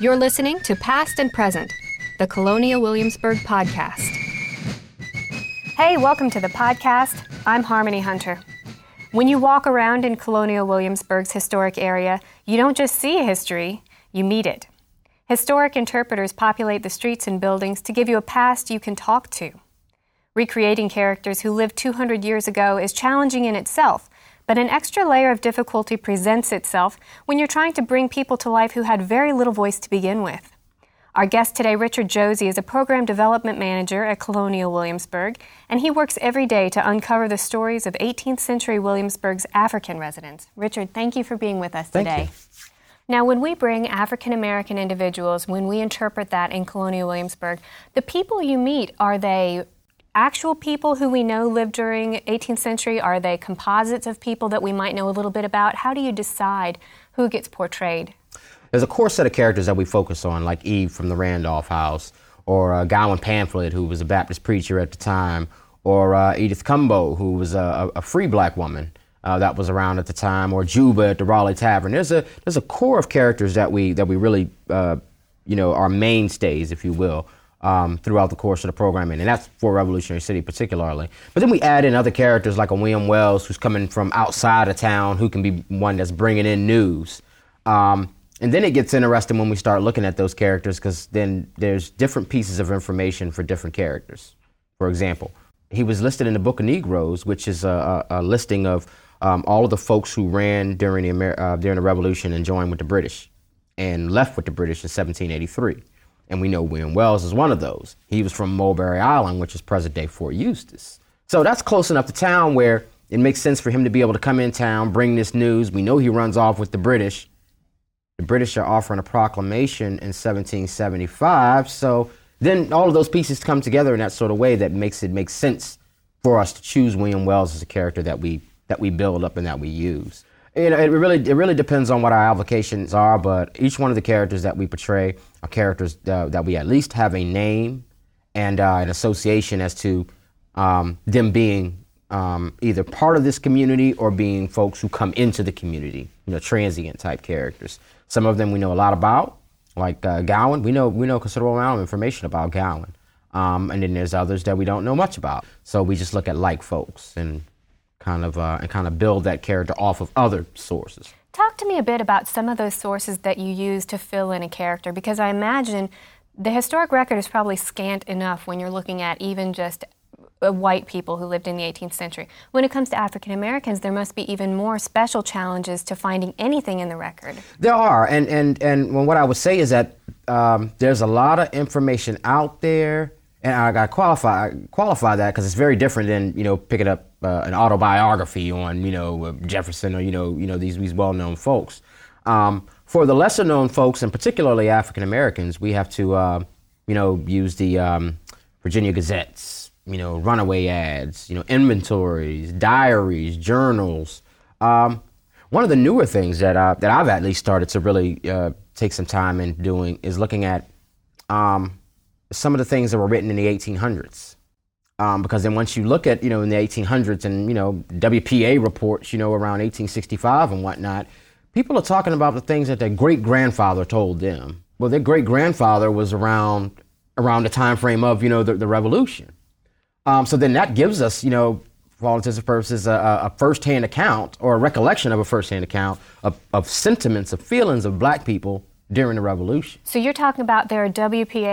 You're listening to Past and Present, the Colonial Williamsburg podcast. Hey, welcome to the podcast. I'm Harmony Hunter. When you walk around in Colonial Williamsburg's historic area, you don't just see history, you meet it. Historic interpreters populate the streets and buildings to give you a past you can talk to. Recreating characters who lived 200 years ago is challenging in itself, but an extra layer of difficulty presents itself when you're trying to bring people to life who had very little voice to begin with. Our guest today, Richard Josie, is a program development manager at Colonial Williamsburg, and he works every day to uncover the stories of 18th century Williamsburg's African residents. Richard, thank you for being with us today. Thank you. Now, when we bring African American individuals, when we interpret that in Colonial Williamsburg, the people you meet, are they actual people who we know lived during 18th century? Are they composites of people that we might know a little bit about? How do you decide who gets portrayed? There's a core set of characters that we focus on, like Eve from the Randolph House, or Gowan Pamphlet, who was a Baptist preacher at the time, or Edith Cumbo, who was a free black woman that was around at the time, or Juba at the Raleigh Tavern. There's a core of characters that we really are mainstays, if you will, throughout the course of the programming, and that's for Revolutionary City particularly. But then we add in other characters like a William Wells, who's coming from outside of town, who can be one that's bringing in news. And then it gets interesting when we start looking at those characters, because then there's different pieces of information for different characters. For example, he was listed in the Book of Negroes, which is a listing of all of the folks who ran during the Revolution and joined with the British and left with the British in 1783. And we know William Wells is one of those. He was from Mulberry Island, which is present-day Fort Eustis. So that's close enough to town where it makes sense for him to be able to come in town, bring this news. We know he runs off with the British. The British are offering a proclamation in 1775. So then all of those pieces come together in that sort of way that makes it make sense for us to choose William Wells as a character that we build up and that we use. You know, it really depends on what our avocations are, but each one of the characters that we portray are characters that we at least have a name and an association as to them being either part of this community or being folks who come into the community, transient type characters. Some of them we know a lot about, like Gowan. We know a considerable amount of information about Gowan, and then there's others that we don't know much about. So we just look at like folks and kind of build that character off of other sources. Talk to me a bit about some of those sources that you use to fill in a character, because I imagine the historic record is probably scant enough when you're looking at even just white people who lived in the 18th century. When it comes to African Americans, there must be even more special challenges to finding anything in the record. There are, and what I would say is that there's a lot of information out there, and I got to qualify that because it's very different than picking up an autobiography on Jefferson or these well-known folks. For the lesser-known folks, and particularly African Americans, we have to use the Virginia Gazettes, runaway ads, inventories, diaries, journals. One of the newer things that I've at least started to really take some time in doing is looking at some of the things that were written in the 1800s. Because then once you look at, in the 1800s and, WPA reports, around 1865 and whatnot, people are talking about the things that their great-grandfather told them. Well, their great-grandfather was around the time frame of, the Revolution. So then that gives us, for all intents and purposes, a first-hand account or a recollection of a first-hand account of sentiments, of feelings of black people during the Revolution. So you're talking about there's a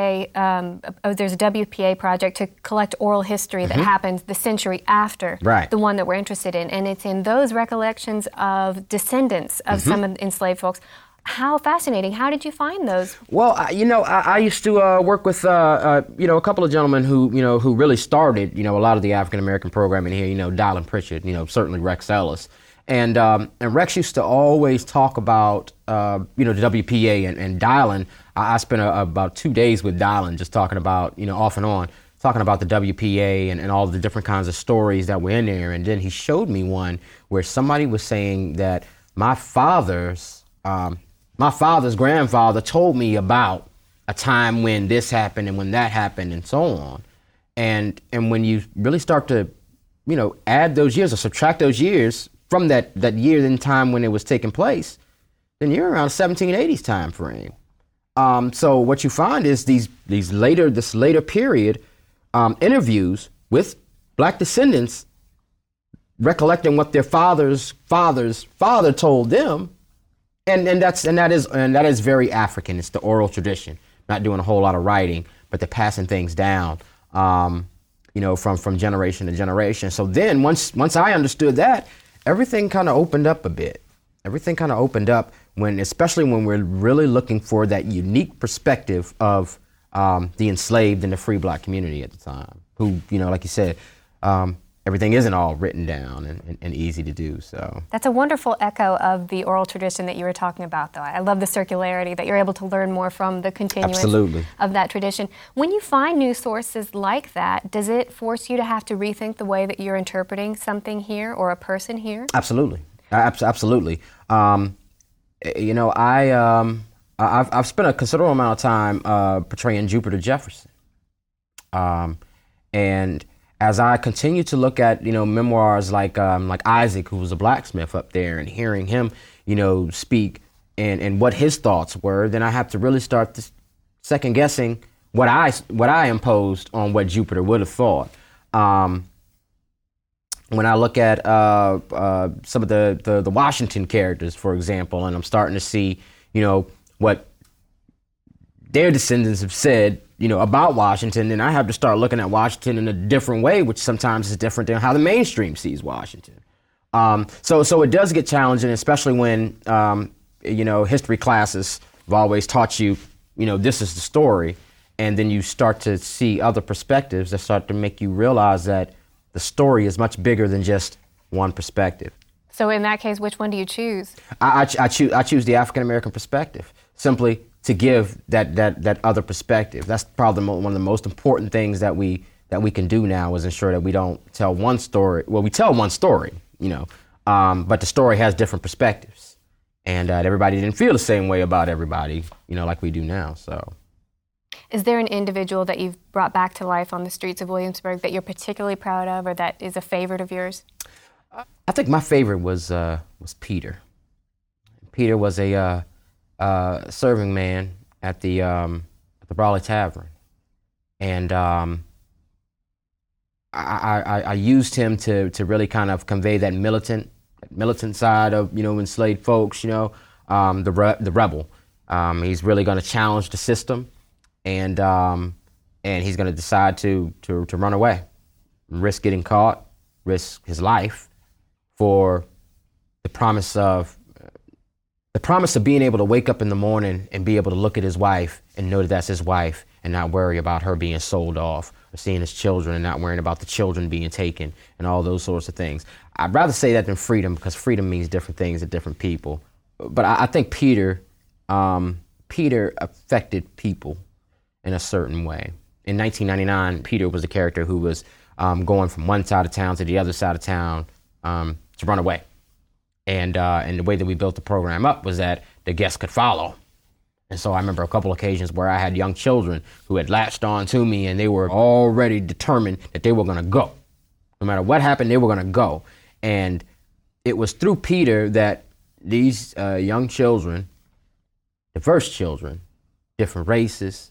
WPA project to collect oral history that happened the century after the one that we're interested in, and it's in those recollections of descendants of some of the enslaved folks. How fascinating. How did you find those? Well, I used to work with, a couple of gentlemen who really started, a lot of the African-American programming here, Dylan Pritchard, certainly Rex Ellis. And Rex used to always talk about, the WPA and Dylan. I spent about 2 days with Dylan just talking about, off and on, talking about the WPA and all the different kinds of stories that were in there. And then he showed me one where somebody was saying that my father's grandfather told me about a time when this happened and when that happened and so on. And when you really start to, add those years or subtract those years from that year in time when it was taking place, then you're around 1780s time frame. So what you find is this later period interviews with black descendants recollecting what their father's father told them, and that is very African. It's the oral tradition, not doing a whole lot of writing, but they're passing things down, from generation to generation. So then once I understood that, everything kind of opened up a bit. Everything kind of opened up especially when we're really looking for that unique perspective of the enslaved and the free black community at the time, who, like you said, everything isn't all written down and easy to do. So that's a wonderful echo of the oral tradition that you were talking about, though. I love the circularity, that you're able to learn more from the continuance of that tradition. When you find new sources like that, does it force you to have to rethink the way that you're interpreting something here or a person here? Absolutely. Absolutely. I've spent a considerable amount of time portraying Jupiter Jefferson. And as I continue to look at, memoirs like Isaac, who was a blacksmith up there, and hearing him, speak and what his thoughts were, then I have to really start second guessing what I imposed on what Jupiter would have thought. When I look at some of the Washington characters, for example, and I'm starting to see, what their descendants have said, about Washington, then I have to start looking at Washington in a different way, which sometimes is different than how the mainstream sees Washington. So it does get challenging, especially when, history classes have always taught you, this is the story. And then you start to see other perspectives that start to make you realize that the story is much bigger than just one perspective. So in that case, which one do you choose? I choose the African American perspective, simply to give that other perspective. That's probably one of the most important things that we can do now, is ensure that we don't tell one story. Well, we tell one story, but the story has different perspectives, and everybody didn't feel the same way about everybody, like we do now. So. Is there an individual that you've brought back to life on the streets of Williamsburg that you're particularly proud of, or that is a favorite of yours? I think my favorite was Peter. Peter was a serving man at the Brawley Tavern, and I used him to really kind of convey that militant side of enslaved folks. The rebel. He's really going to challenge the system. And he's going to decide to run away, risk getting caught, risk his life for the promise of being able to wake up in the morning and be able to look at his wife and know that that's his wife, and not worry about her being sold off, or seeing his children and not worrying about the children being taken and all those sorts of things. I'd rather say that than freedom, because freedom means different things to different people. But I think Peter affected people in a certain way. In 1999, Peter was the character who was going from one side of town to the other side of town to run away. And the way that we built the program up was that the guests could follow. And so I remember a couple occasions where I had young children who had latched on to me, and they were already determined that they were going to go. No matter what happened, they were going to go. And it was through Peter that these young children, diverse children, different races,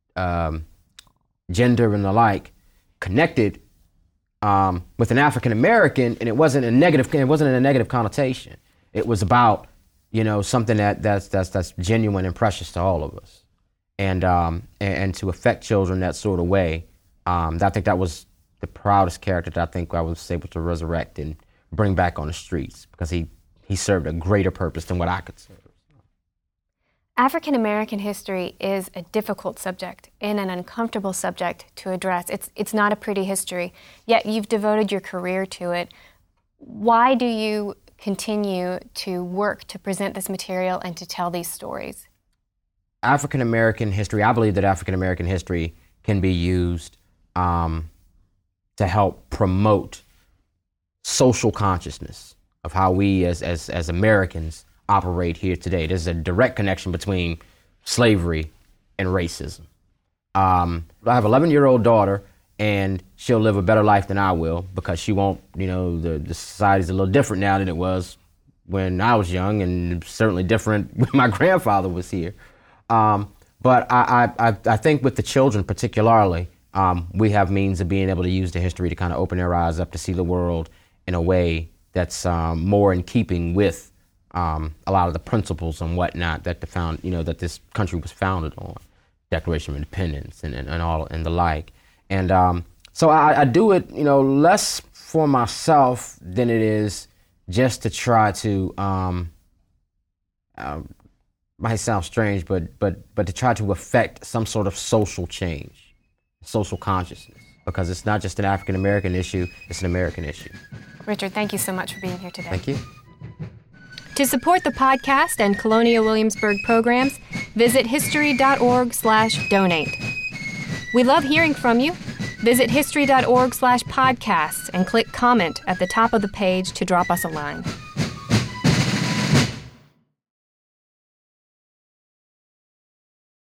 gender and the like, connected with an African American, and it wasn't in a negative connotation. It was about something that's genuine and precious to all of us, and to affect children that sort of way. I think that was the proudest character that I think I was able to resurrect and bring back on the streets, because he served a greater purpose than what I could serve. African American history is a difficult subject and an uncomfortable subject to address. It's not a pretty history, yet you've devoted your career to it. Why do you continue to work to present this material and to tell these stories? African American history, I believe that African American history can be used to help promote social consciousness of how we as Americans operate here today. There's a direct connection between slavery and racism. I have an 11-year-old daughter, and she'll live a better life than I will, because she won't, the society's a little different now than it was when I was young, and certainly different when my grandfather was here. But I think with the children particularly, we have means of being able to use the history to kind of open their eyes up to see the world in a way that's more in keeping with a lot of the principles and whatnot that that this country was founded on, Declaration of Independence and all and the like. And so I do it, less for myself than it is just to try to. Might sound strange, but to try to affect some sort of social change, social consciousness, because it's not just an African American issue; it's an American issue. Richard, thank you so much for being here today. Thank you. To support the podcast and Colonial Williamsburg programs, visit history.org/donate. We love hearing from you. Visit history.org/podcasts and click comment at the top of the page to drop us a line.